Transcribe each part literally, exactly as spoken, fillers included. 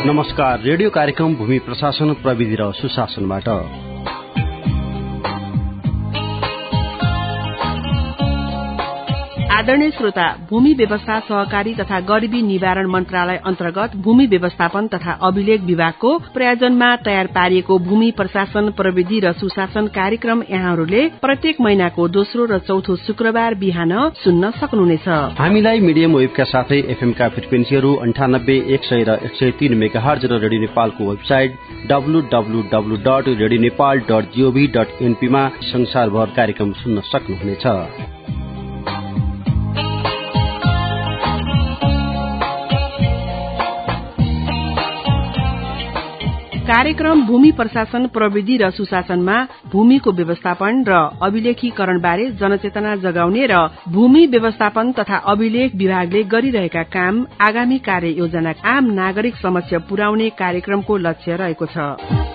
नमस्कार, रेडियो कार्यक्रम भूमि प्रशासन प्रविधि र सुशासनबाट आदरणीय श्रोता, भूमि व्यवस्था सहकारी तथा गरिबी निवारण मन्त्रालय अन्तर्गत भूमि व्यवस्थापन तथा अभिलेख विभागको प्रायोजनमा तयार पारिएको भूमि प्रशासन प्रविधि र सुशासन कार्यक्रम यहाँहरूले प्रत्येक महिनाको दोस्रो र चौथो शुक्रबार बिहान सुन्न सक्नुहुनेछ। हामीलाई मिडियम वेभका साथै एफएमका फ्रिक्वेन्सीहरू अन्ठानब्बे एक सय र एक सय तीन मेगाहर्ज र रेडियो नेपालको website W W W dot radio Nepal dot gov dot एनपीमा संसारभर कार्यक्रम सुन्न सक्नुहुनेछ। कार्यक्रम भूमि प्रशासन प्रविधि र सुशासनमा भूमिको व्यवस्थापन र अभिलेखीकरण बारे जनचेतना जगाउने र भूमि व्यवस्थापन तथा अभिलेख विभागले गरिरहेका काम, आगामी कार्य योजना आम नागरिक समक्ष पुर्याउने कार्यक्रमको लक्ष्य रहेको छ।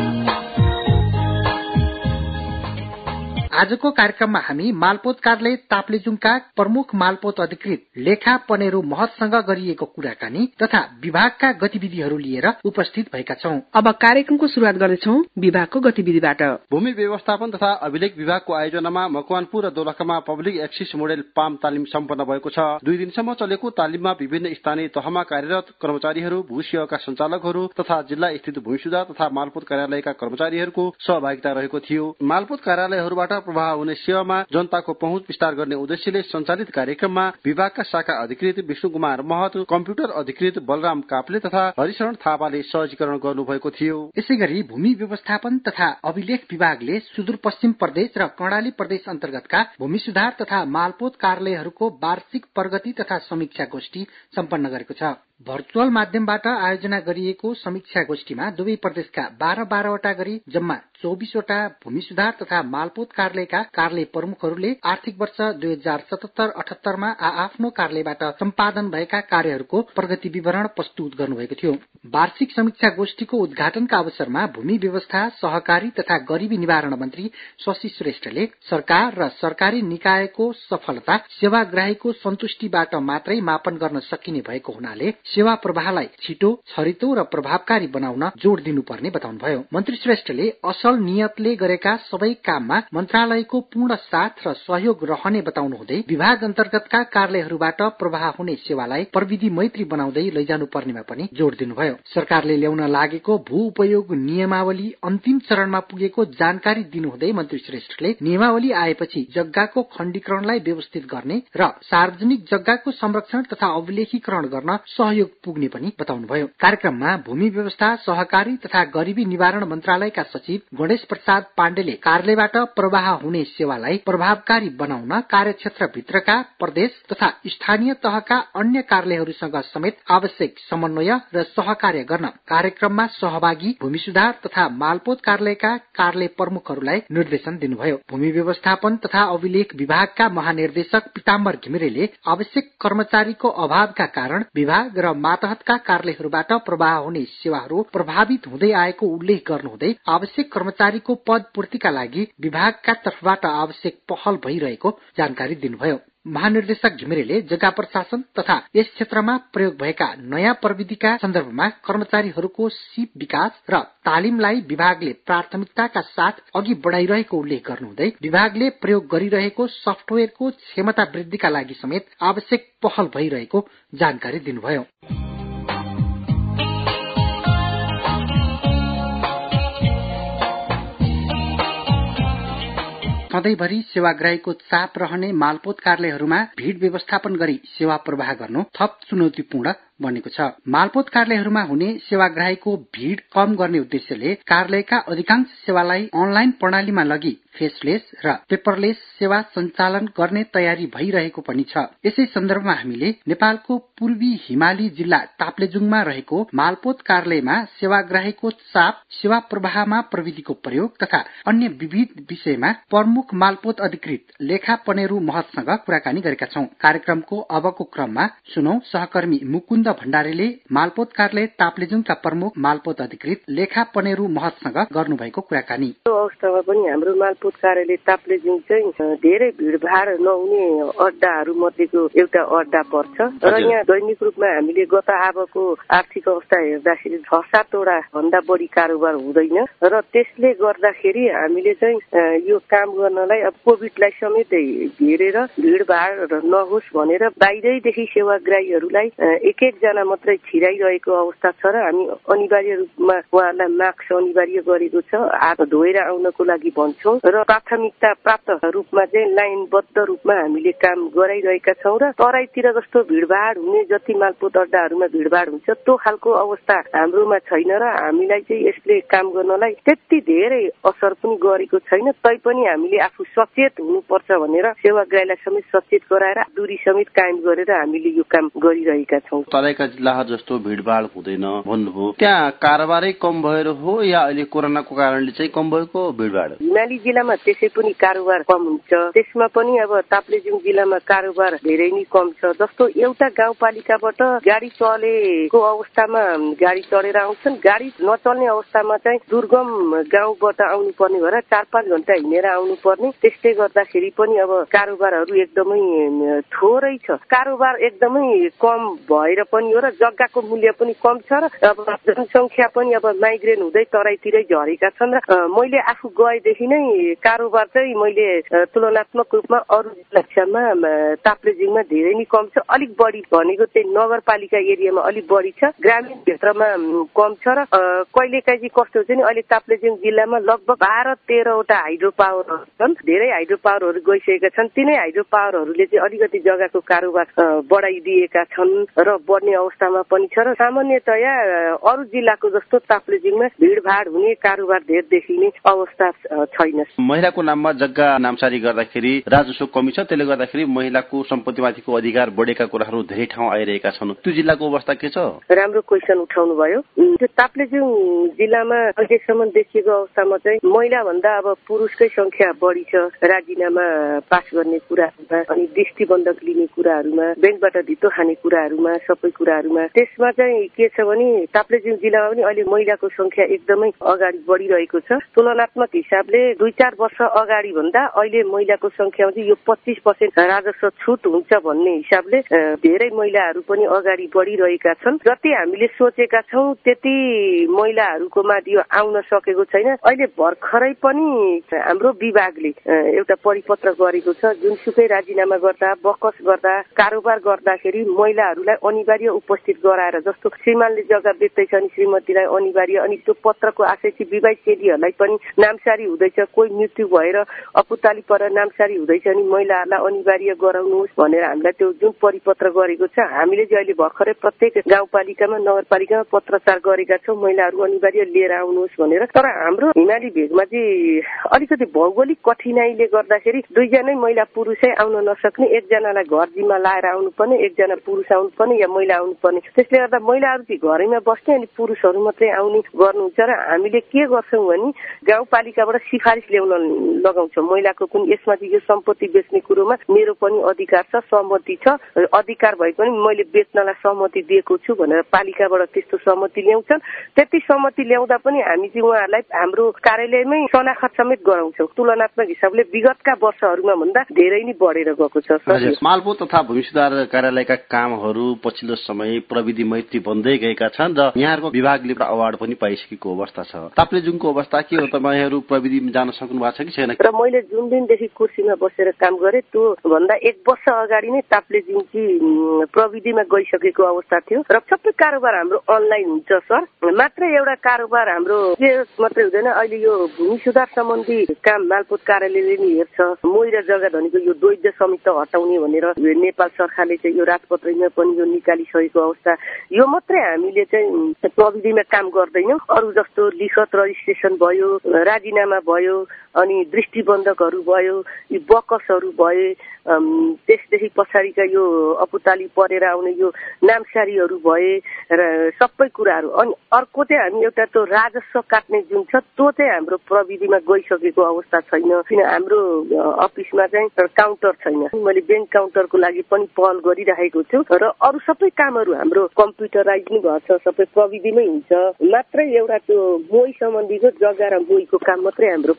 आजको कार्यक्रममा हामी मालपोत कार्यालय ताप्लेजुङका प्रमुख मालपोत अधिकृत लेखा पनेरू महतसँग गरिएको कुराकानी तथा विभागका गतिविधिहरू लिएर उपस्थित भएका छौं। अब कार्यक्रमको शुरूआत गर्नेछौं विभागको गतिविधिबाट। भूमि व्यवस्थापन तथा अभिलेख विभागको आयोजनामा मकवानपुर र दोलखामा पब्लिक एक्सिस मोडेल पाम तालिम सम्पन्न भएको छ। दुई दिनसम्म चलेको तालिममा विभिन्न स्थानीय तहमा कार्यरत कर्मचारीहरू, भू सेवाका संचालकहरू तथा जिल्ला स्थित भूमि सुधार तथा मालपोत कार्यालयका कर्मचारीहरूको सहभागिता रहेको थियो। मालपोत कार्यालयहरूबाट प्रवाह हुने सेवामा जनताको पहुँच विस्तार गर्ने उद्देश्यले सञ्चालित कार्यक्रममा विभागका शाखा अधिकृत विष्णु कुमार महत, कम्प्युटर अधिकृत बलराम काप्ले तथा हरिशरण थापाले सहजीकरण गर्नुभएको थियो। यसै गरी भूमि व्यवस्थापन तथा अभिलेख विभागले सुदूरपश्चिम प्रदेश र कर्णाली प्रदेश अन्तर्गतका भूमि सुधार तथा मालपोत कार्यालयहरूको वार्षिक प्रगति तथा समीक्षा गोष्ठी सम्पन्न गरेको छ। भर्चुअल माध्यमबाट आयोजना गरिएको समीक्षा गोष्ठीमा दुवै प्रदेशका बाह्र बाह्रवटा गरी जम्मा चौबिसवटा भूमि सुधार तथा मालपोत कार्यालयका कार्यालय प्रमुखहरूले आर्थिक वर्ष दुई हजार सतहत्तर अठहत्तरमा आफ्नो कार्यालयबाट सम्पादन भएका कार्यहरूको प्रगति विवरण प्रस्तुत गर्नुभएको थियो। वार्षिक समीक्षा गोष्ठीको उद्घाटनका अवसरमा भूमि व्यवस्था, सहकारी तथा गरिबी निवारण मन्त्री शशि श्रेष्ठले सरकार र सरकारी निकायको सफलता सेवाग्राहीको सन्तुष्टिबाट मात्रै मापन गर्न सकिने भएको हुनाले सेवा प्रवाहलाई छिटो, छरितो र प्रभावकारी बनाउन जोड़ दिनुपर्ने बताउनुभयो। मन्त्री श्रेष्ठले असल नियतले गरेका सबै काममा मन्त्रालयको पूर्ण साथ र सहयोग रहने बताउनु हुँदै विभाग अन्तर्गतका कार्यालयहरूबाट प्रवाह हुने सेवालाई प्रविधि मैत्री बनाउँदै लैजानु पर्नेमा पनि जोड़ दिनुभयो। सरकारले ल्याउन लागेको भू उपयोग नियमावली अन्तिम चरणमा पुगेको जानकारी दिनुहुँदै मन्त्री श्रेष्ठले नियमावली आएपछि जग्गाको खण्डीकरणलाई व्यवस्थित गर्ने र सार्वजनिक जग्गाको संरक्षण तथा अभिलेखीकरण गर्न सहयोग पुग्ने पनि बताउनुभयो। कार्यक्रममा भूमि व्यवस्था, सहकारी तथा गरिबी निवारण मन्त्रालयका सचिव गणेश प्रसाद पाण्डेले कार्यालयबाट प्रवाह हुने सेवालाई प्रभावकारी बनाउन कार्यक्षेत्र भित्रका प्रदेश तथा स्थानीय तहका अन्य कार्यालयहरूसँग समेत आवश्यक समन्वय र सहकार्य गर्न कार्यक्रममा सहभागी भूमि सुधार तथा मालपोत कार्यालयका कार्यालय प्रमुखहरूलाई निर्देशन दिनुभयो। भूमि व्यवस्थापन तथा अभिलेख विभागका महानिर्देशक पिताम्बर घिमिरेले आवश्यक कर्मचारीको अभावका कारण विभाग र मातहतका कार्यालयहरूबाट प्रवाह हुने सेवाहरू प्रभावित हुँदै आएको उल्लेख गर्नुहुँदै आवश्यक कर्मचारीको पद पूर्तिका लागि विभागका तर्फबाट आवश्यक पहल भइरहेको जानकारी दिनुभयो। महानिर्देशक घिमिरेले जग्गा प्रशासन तथा यस क्षेत्रमा प्रयोग भएका नयाँ प्रविधिका सन्दर्भमा कर्मचारीहरूको सिप विकास र तालिमलाई विभागले प्राथमिकताका साथ अघि बढ़ाइरहेको उल्लेख गर्नुहुँदै विभागले प्रयोग गरिरहेको सफ्टवेयरको क्षमता वृद्धिका लागि समेत आवश्यक पहल भइरहेको जानकारी दिनुभयो। सधैँभरि सेवाग्राहीको चाप रहने मालपोत कार्यालयहरूमा भीड़ व्यवस्थापन गरी सेवा प्रवाह गर्नु थप चुनौतीपूर्ण बनेको छ। मालपोत कार्यालयहरूमा हुने सेवाग्राहीको भीड़ कम गर्ने उद्देश्यले कार्यालयका अधिकांश सेवालाई अनलाइन प्रणालीमा लगी फेसलेस र पेपरलेस सेवा सञ्चालन गर्ने तयारी भइरहेको पनि छ। यसै सन्दर्भमा हामीले नेपालको पूर्वी हिमाली जिल्ला ताप्लेजुङमा रहेको मालपोत कार्यालयमा सेवाग्राहीको चाप, सेवा प्रवाहमा प्रविधिको प्रयोग तथा अन्य विविध विषयमा प्रमुख मालपोत अधिकृत लेखा पनेरू महतसँग कुराकानी गरेका छौं। कार्यक्रमको अबको क्रममा सुनौ सहकर्मी मुकुन्द भण्डारीले मालपोत कार्यालय ताप्लेजुङका प्रमुख मालपोत अधिकृत लेखा पनेरू महतसँग गर्नुभएको कुराकानी। अवस्थामा पनि हाम्रो मालपोत कार्यालय ताप्लेजुङ चाहिँ धेरै भिडभाड नहुने अड्डाहरू मध्येको एउटा अड्डा पर्छ र यहाँ दैनिक रूपमा हामीले गत आबको आर्थिक अवस्था हेर्दाखेरि छ सातवटा भन्दा बढी कारोबार हुँदैन र त्यसले गर्दाखेरि हामीले चाहिँ यो काम गर्नलाई अब कोभिडलाई समेत हेरेर भिडभाड नहोस् भनेर बाहिरैदेखि सेवाग्राहीहरूलाई एक एकजना मात्रै छिराइरहेको अवस्था छ र हामी अनिवार्य रूपमा उहाँहरूलाई मास्क अनिवार्य गरेको छ, हात धोएर आउनको लागि भन्छौँ र प्राथमिकता प्राप्त रूपमा चाहिँ लाइनबद्ध रूपमा हामीले काम गराइरहेका छौँ र तराईतिर जस्तो भिडभाड हुने जति मालपोत अड्डाहरूमा भिडभाड हुन्छ त्यो खालको अवस्था हाम्रोमा छैन र हामीलाई चाहिँ यसले काम गर्नलाई त्यति धेरै असर पनि गरेको छैन। तैपनि हामीले आफू सचेत हुनुपर्छ भनेर सेवाग्राहीलाई समेत सचेत गराएर दूरी समेत कायम गरेर हामीले यो काम गरिरहेका छौँ। तराईका जिल्लाहरू जस्तो भिडभाड हुँदैन भन्नुभयो, त्यहाँ कारोबारै कम भएर हो या अहिले कोरोनाको कारणले चाहिँ कम भएको भिडभाड? हिमाली जिल्लामा त्यसै पनि कारोबार कम हुन्छ, त्यसमा पनि अब ताप्लेजुङ जिल्लामा कारोबार धेरै नै कम छ। जस्तो एउटा गाउँपालिकाबाट गाडी चलेको अवस्थामा गाडी चढेर आउँछन्, गाडी नचल्ने अवस्थामा चाहिँ दुर्गम गाउँबाट आउनु पर्ने भएर चार पाँच घण्टा हिँडेर आउनु पर्ने। त्यसले गर्दाखेरि पनि अब कारोबारहरू एकदमै थोरै छ, कारोबार एकदमै कम भएर पनि हो र जग्गाको मूल्य पनि कम छ र अब जनसङ्ख्या पनि अब माइग्रेन हुँदै तराईतिरै झरेका छन् र मैले आफू गएदेखि नै कारोबार चाहिँ मैले तुलनात्मक रूपमा अरू जिल्लामा ताप्लेजुङमा धेरै नै कम छ। अलिक बढी भनेको चाहिँ नगरपालिका एरियामा अलिक बढी छ, ग्रामीण क्षेत्रमा कम छ र कहिलेकाहीँ कस्तो हुन्छ नि अहिले ताप्लेजुङ जिल्लामा लगभग बाह्र तेह्रवटा हाइड्रो पावरहरू छन्, धेरै हाइड्रो पावरहरू गइसकेका छन्। तिनै हाइड्रो पावरहरूले चाहिँ अलिकति जग्गाको कारोबार बढाइदिएका छन् र बढ्ने अवस्थामा पनि छ र सामान्यतया अरू जिल्लाको जस्तो ताप्लेजुङमा भिडभाड हुने कारोबार धेर देखिने अवस्था छैन। महिलाको नाममा जग्गा नामसारी गर्दाखेरि राजस्व कमी छ, त्यसले गर्दाखेरि महिलाको सम्पत्तिमाथिको अधिकार बढेका कुराहरू धेरै ठाउँ आइरहेका छन्। त्यो जिल्लाको अवस्था के छ? राम्रो क्वेसन उठाउनु भयो। त्यो ताप्लेजुङ जिल्लामा अहिलेसम्म देखिएको अवस्थामा चाहिँ महिला भन्दा अब पुरुषकै संख्या बढी छ। राजीनामा पास गर्ने कुराहरूमा अनि दृष्टिबन्धक लिने कुराहरूमा, ब्याङ्कबाट धितो खाने कुराहरूमा, सबै कुराहरूमा त्यसमा चाहिँ के छ भने ताप्लेजुङ जिल्लामा पनि अहिले महिलाको संख्या एकदमै अगाडि बढिरहेको छ। तुलनात्मक हिसाबले दुई चार वर्ष अगाडि भन्दा अहिले महिलाको संख्यामा चाहिँ यो पच्चिस पर्सेन्ट राजस्व छुट हुन्छ भन्ने हिसाबले धेरै महिलाहरू पनि अगाडि बढिरहेका छन्। जति हामीले सोचेका छौँ त्यति महिलाहरूकोमा यो आउन सकेको छैन। अहिले भर्खरै पनि हाम्रो विभागले एउटा परिपत्र गरेको छ, जुनसुकै राजीनामा गर्दा बकस गर्दा कारोबार गर्दाखेरि महिलाहरूलाई अनिवार्य उपस्थित गराएर, जस्तो श्रीमानले जग्गा बेच्दैछ अनि श्रीमतीलाई अनिवार्य, अनि त्यो पत्रको आशय चाहिँ विवाहित चेलीहरूलाई पनि नामसारी हुँदैछ, कोही मृत्यु भएर अपुताली परेर नामसारी हुँदैछ अनि महिलाहरूलाई अनिवार्य गराउनुहोस् भनेर हामीलाई त्यो जुन परिपत्र गरेको छ, हामीले चाहिँ अहिले भर्खरै प्रत्येक गाउँपालिकामा नगरपालिकामा पत्रचार गरेका छौँ महिलाहरू अनिवार्य लिएर आउनुहोस् भनेर। तर हाम्रो हिमाली भेगमा चाहिँ अलिकति भौगोलिक कठिनाइले गर्दाखेरि दुईजनै महिला पुरुषै आउन नसक्ने, एकजनालाई घर जिम्मा लाएर आउनुपर्ने, एकजना पुरुष आउनुपर्ने या महिला आउनुपर्ने, त्यसले गर्दा महिलाहरू चाहिँ घरैमा बस्ने अनि पुरुषहरू मात्रै आउने गर्नुहुन्छ र हामीले के गर्छौँ भने गाउँपालिकाबाट सिफारिस ल्याउन लगाउँछौँ महिलाको पनि यसमा चाहिँ यो सम्पत्ति बेच्ने कुरोमा मेरो पनि अधिकार छ, सहमति छ, अधिकार भए पनि मैले बेच्नलाई सहमति दिएको छु भनेर पालिकाबाट त्यस्तो सहमति ल्याउँछन्। त्यति सहमति ल्याउँदा पनि हामी चाहिँ उहाँहरूलाई हाम्रो कार्यालयमै शनाखत समेत गराउँछौँ। तुलनात्मक हिसाबले विगतका वर्षहरूमा भन्दा धेरै नै बढेर गएको छ। मालपोत तथा भूमि सुधार कार्यालयका कामहरू पछिल्लो समय प्रविधि मैत्री बन्दै गएका छन् र यहाँहरूको विभागले अवार्ड पनि पाइसकेको अवस्था छ। ताप्लेजुङको अवस्था के हो? तपाईँहरू प्रविधिमा जान सक्नु भएको छ कि छैन? र मैले जुन दिनदेखि कुर्सीमा बसेर काम गरेँ त्यो भन्दा एक वर्ष अगाडि नै ताप्लेजुङ चाहिँ प्रविधिमा गइसकेको अवस्था थियो र सबै कारोबार हाम्रो अनलाइन हुन्छ सर। मात्र एउटा कारोबार हाम्रो के मात्रै हुँदैन, अहिले यो भूमि सुधार सम्बन्धी काम मालपोत कार्यालयले नि हेर्छ। मोही र जग्गा धनीको यो द्वैध समिति हटाउने भनेर नेपाल सरकारले चाहिँ यो राजपत्रमा पनि यो निकालिसकेको अवस्था, यो मात्रै हामीले चाहिँ प्रविधिमा काम गर्दैनौँ। अरू जस्तो लिखत रजिस्ट्रेसन भयो, राजीनामा भयो, अनि दृष्टिबन्धकहरू भयो, यी बकसहरू भए, त्यसदेखि पछाडिका यो अपुताली परेर आउने यो नामसारीहरू भए र सबै कुराहरू। अनि अर्को चाहिँ हामी एउटा त्यो राजस्व काट्ने जुन छ त्यो चाहिँ हाम्रो प्रविधिमा गइसकेको अवस्था छैन, किन हाम्रो अफिसमा चाहिँ काउन्टर छैन। मैले ब्याङ्क काउन्टरको लागि पनि पहल गरिरहेको छु र अरू सबै कामहरू हाम्रो कम्प्युटराइज नै भएको छ, सबै प्रविधिमै हुन्छ। मात्रै एउटा त्यो मोही सम्बन्धीको जग्गा र मोहीको काम मात्रै हाम्रो प्रविधि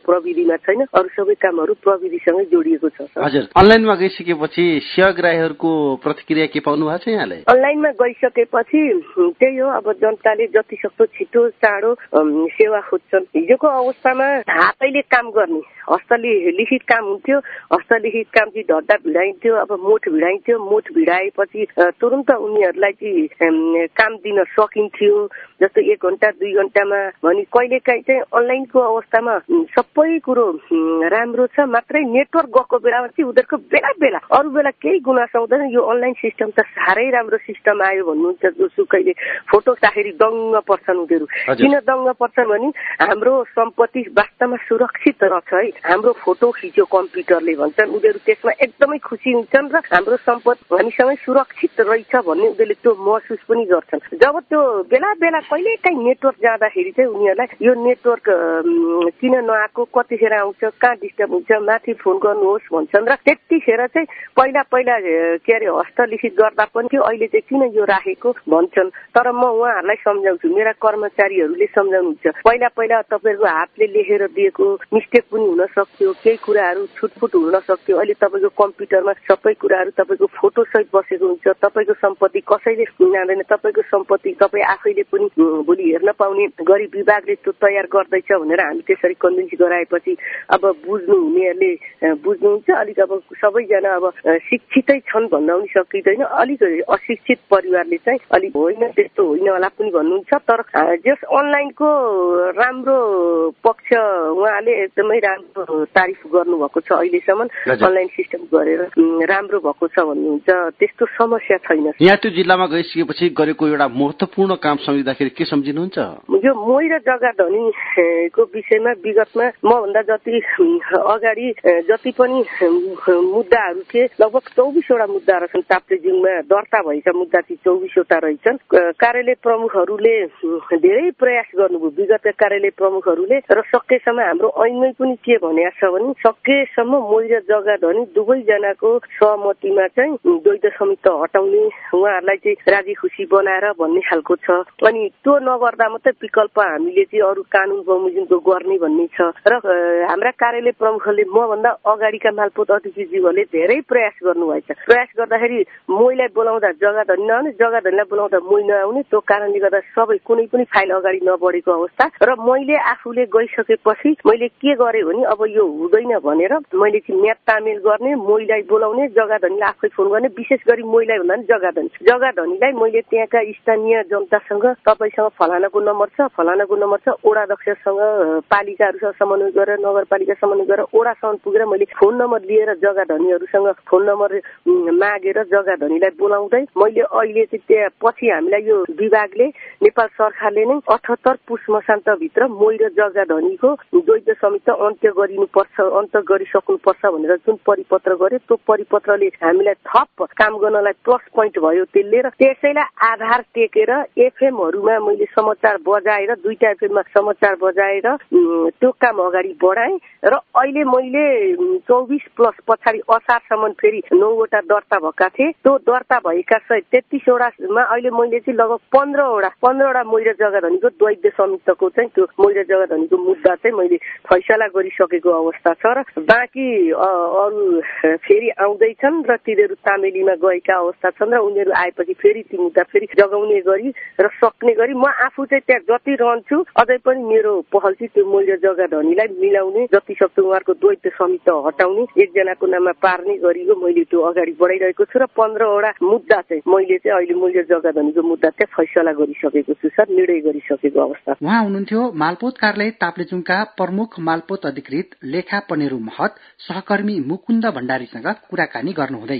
प्रविधिमा छैन, अरू सबै कामहरू प्रविधिसँगै जोडिएको छ। हजुर, अनलाइनमा गइसकेपछि सेवाग्राहीहरूको प्रतिक्रिया के पाउनु भएको छ यहाँले? अनलाइनमा गइसकेपछि त्यही हो, अब जनताले जति सक्दो छिटो चाँडो सेवा खोज्छन्। हिजोको अवस्थामा हातैले काम गर्ने, हस्तले लिखित काम हुन्थ्यो, हस्तलिखित काम चाहिँ ढड्डा भिडाइन्थ्यो, अब मोठ भिडाइन्थ्यो, मोठ भिडाएपछि तुरन्त उनीहरूलाई चाहिँ काम दिन सकिन्थ्यो, जस्तो एक घण्टा दुई घण्टामा। भने कहिलेकाहीँ चाहिँ अनलाइनको अवस्थामा सबै कुरो राम्रो छ, मात्रै नेटवर्क गएको बेलामा चाहिँ उनीहरूको बेला बेला अरू बेला केही गुनासो हुँदैन। यो अनलाइन सिस्टम त साह्रै राम्रो सिस्टम आयो भन्नुहुन्छ जोसुकैले, फोटो चाहेरी दङ्ग पर्छन् उनीहरू। किन दङ्ग पर्छन् भने हाम्रो सम्पत्ति वास्तवमा सुरक्षित रहेछ है, हाम्रो फोटो खिच्यो कम्प्युटरले भन्छन् उनीहरू, त्यसमा एकदमै खुसी हुन्छन् र हाम्रो सम्पत्ति हामीसँगै सुरक्षित रहेछ भन्ने उनीहरूले त्यो महसुस पनि गर्छन्। जब त्यो बेला बेला कहिलेकाहीँ नेटवर्क जाँदाखेरि चाहिँ उनीहरूलाई यो नेटवर्क किन नआएको, कतिखेर आउँछ, कहाँ डिस्टर्ब हुन्छ, माथि फोन गर्नुहोस् भन्छन्। र त्यतिखेर चाहिँ पहिला पहिला के अरे हस्तलिखित गर्दा पनि थियो, अहिले चाहिँ किन यो राखेको भन्छन्। तर म उहाँहरूलाई सम्झाउँछु, मेरा कर्मचारीहरूले सम्झाउनुहुन्छ, पहिला पहिला तपाईँहरूको हातले लेखेर दिएको मिस्टेक पनि हुन सक्थ्यो, केही कुराहरू छुटफुट हुन सक्थ्यो। अहिले तपाईँको कम्प्युटरमा सबै कुराहरू तपाईँको फोटो सहित बसेको हुन्छ, तपाईँको सम्पत्ति कसैले जान्दैन, तपाईँको सम्पत्ति तपाईँ आफैले पनि भोलि हेर्न पाउने गरी विभागले त्यो तयार गर्दैछ भनेर हामी त्यसरी कन्भिन्स गराएपछि अब बुझ्नु हुनेहरूले बुझ्नुहुन्छ। अलिक अब सबैजना अब शिक्षितै छन् भन्न पनि सकिँदैन, अलिक अशिक्षित परिवारले चाहिँ अलिक होइन त्यस्तो होइन होला पनि भन्नुहुन्छ। तर जस अनलाइनको राम्रो पक्ष उहाँले एकदमै राम्रो तारिफ गर्नुभएको छ, अहिलेसम्म अनलाइन सिस्टम गरेर राम्रो भएको छ भन्नुहुन्छ, त्यस्तो समस्या छैन। यहाँ त्यो जिल्लामा गइसकेपछि गरेको एउटा महत्त्वपूर्ण काम सम्झिँदाखेरि के सम्झिनुहुन्छ? यो मोही र जग्गा धनीको विषयमा विगतमा मभन्दा जति अगाडि जति पनि मुद्दाहरू थिए, लगभग चौबिसवटा मुद्दाहरू छन् ताप्लेजुङमा दर्ता भएका मुद्दा चाहिँ चौबिसवटा रहेछन्। कार्यालय प्रमुखहरूले धेरै प्रयास गर्नुभयो, विगतका कार्यालय प्रमुखहरूले, र सकेसम्म हाम्रो ऐनमै पनि के भनेको छ भने सकेसम्म मोही र जग्गा धनी दुवैजनाको सहमतिमा चाहिँ द्वैध समिति हटाउने, उहाँहरूलाई चाहिँ राजी खुसी बनाएर भन्ने खालको छ। अनि त्यो नगर्दा मात्रै विकल्प हामीले चाहिँ अरू कानुन बमोजिमको गर्ने भन्ने छ। र हाम्रा कार्यालय प्रमुखहरूले मभन्दा अगाडिका मालपोत अधिकृतज्यूहरूले धेरै प्रयास गर्नुभएछ। प्रयास गर्दाखेरि मोहीलाई बोलाउँदा जग्गा धनी नआउने, जग्गा धनीलाई बोलाउँदा मोही नआउने, त्यो कारणले गर्दा सबै कुनै पनि फाइल अगाडि नबढेको अवस्था। र मैले आफूले गइसकेपछि मैले के गरेँ भने अब यो हुँदैन भनेर मैले चाहिँ म्याद तामेल गर्ने, मोहीलाई बोलाउने, जग्गा धनीलाई आफै फोन गर्ने, विशेष गरी मोहीलाई भन्दा पनि जग्गा धनी जग्गा धनीलाई मैले त्यहाँका स्थानीय जनतासँग तपाईँसँग फलानाको नम्बर छ, फलानाको नम्बर छ, ओडाध्यक्षसँग पालिकाहरूसँग समन्वय गरेर, नगरपालिका समन्वय गरेर ओडासम्म पुगेर मैले फोन नम्बर लिएर जग्गा धनीहरूसँग फोन नम्बर मागेर जग्गा धनीलाई बोलाउँदै मैले अहिले चाहिँ त्यहाँ पछि हामीलाई यो विभागले नेपाल सरकारले नै अठहत्तर पुष मसान्तभित्र मोही र जग्गा धनीको द्वैध समिति अन्त्य गरिनुपर्छ, अन्त्य गरिसक्नुपर्छ भनेर जुन परिपत्र गर्यो, त्यो परिपत्रले हामीलाई थप काम गर्नलाई प्लस पोइन्ट भयो त्यसले। र त्यसैलाई आधार टेकेर एफएमहरूमा मैले समाचार बजाएर, दुईटा एफएममा समाचार बजाएर त्यो काम अगाडि बढाएँ। र अहिले मैले चौबिस प्लस पछाडि असारसम्म फेरि नौवटा दर्ता भएका थिए, त्यो दर्ता भएका सहित तेत्तिसवटामा अहिले मैले चाहिँ लगभग पन्ध्रवटा पन्ध्रवटा मोही र जग्गा धनीको द्वैध समितिको चाहिँ त्यो मोही र जग्गा धनीको मुद्दा चाहिँ मैले फैसला गरिसकेको अवस्था छ। र बाँकी अरू फेरि आउँदैछन् र तिनीहरू तामेलीमा गएका अवस्था छन् र उनीहरू आएपछि फेरि ती मुद्दा फेरि जगाउने गरी र सक्ने गरी म आफू चाहिँ त्यहाँ जति रहन्छु अझै पनि मेरो पहल चाहिँ त्यो मोही र जग्गा धनीलाई मिलाउने, जति सक्दो उहाँहरूको द्वैध समिति हटाउने, एकजनाको नाममा पार्ने गरिको मैले त्यो अगाडि बढाइरहेको छु। र पन्ध्रवटा मुद्दा चाहिँ मैले चाहिँ अहिले मोही र जग्गा धनीको मुद्दा चाहिँ फैसला गरिसकेको छु सर, निर्णय गरिसकेको अवस्था। उहाँ हुनुहुन्थ्यो मालपोत कार्यालय ताप्लेजुङका प्रमुख मालपोत अधिकृत लेखा पनेरू महत सहकर्मी मुकुन्द भण्डारीसँग कुराकानी गर्नुहुँदै।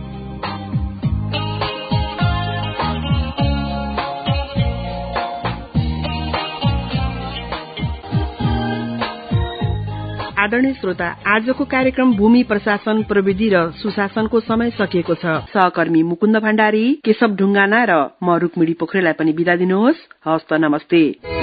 आदरणीय श्रोता, आजको कार्यक्रम भूमि प्रशासन प्रविधि र सुशासनको समय सकिएको छ। सहकर्मी मुकुन्द भण्डारी, केशव ढुङ्गाना र म रुक्मिणी पोखरेललाई पनि बिदा दिनुहोस्। हस्त नमस्ते।